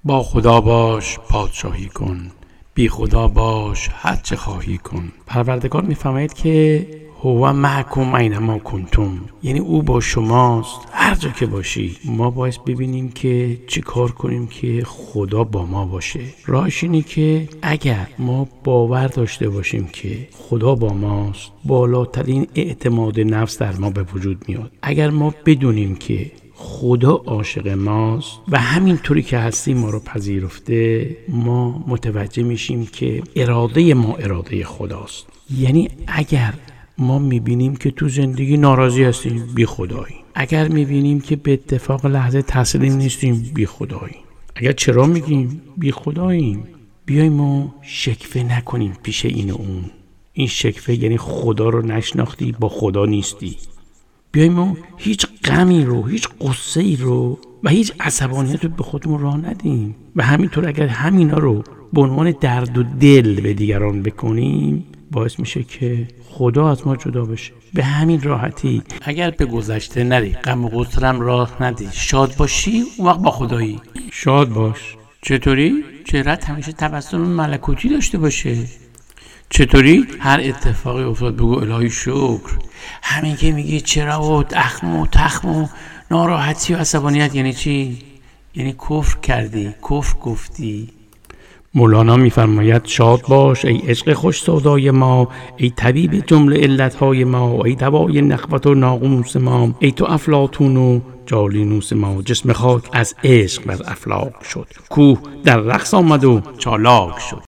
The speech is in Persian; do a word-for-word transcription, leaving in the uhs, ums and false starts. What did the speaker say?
با خدا باش پادشاهی کن، بی خدا باش هر چه خواهی کن. پروردگار میفرماید که هو معکم اینما کنتم، یعنی او با شماست هر جا که باشی. ما باید ببینیم که چی کار کنیم که خدا با ما باشه. راهش اینه که اگر ما باور داشته باشیم که خدا با ماست، بالاترین اعتماد نفس در ما به وجود میاد. اگر ما بدونیم که خدا عاشق ماست و همینطوری که هستیم ما رو پذیرفته، ما متوجه میشیم که اراده ما اراده خداست. یعنی اگر ما میبینیم که تو زندگی ناراضی هستیم، بی خداییم. اگر میبینیم که به اتفاق لحظه تسلیم نیستیم، بی خداییم. اگر چرا میگیم بی خداییم، بیایم و شکوه نکنیم پیش این و اون. این شکوه یعنی خدا رو نشناختی، با خدا نیستی. بیایم و هیچ غمی رو، هیچ قصه ای رو و هیچ عصبانیت رو به خودمون راه ندیم. و همینطور اگر همینا رو به عنوان درد و دل به دیگران بکنیم، باعث میشه که خدا از ما جدا بشه. به همین راحتی اگر به گذشته نری، غم و غصه‌ام راه ندی، شاد باشی، اون وقت با خدایی. شاد باش. چطوری؟ چهره‌ت همیشه تبسم ملکوتی داشته باشه. چطوری؟ هر اتفاقی افتاد بگو الهی شکر. همین که میگی چرا و اخم و تخم و ناراحتی و عصبانیت یعنی چی؟ یعنی کفر کردی، کفر گفتی. مولانا میفرماید شاد باش ای عشق خوش سودای ما، ای طبیب جمله علتهای ما، ای دوای نخوت و ناقوس ما، ای تو افلاطون و جالینوس ما. جسم خاک از عشق بر افلاک شد، کوه در رقص آمد و چالاک شد.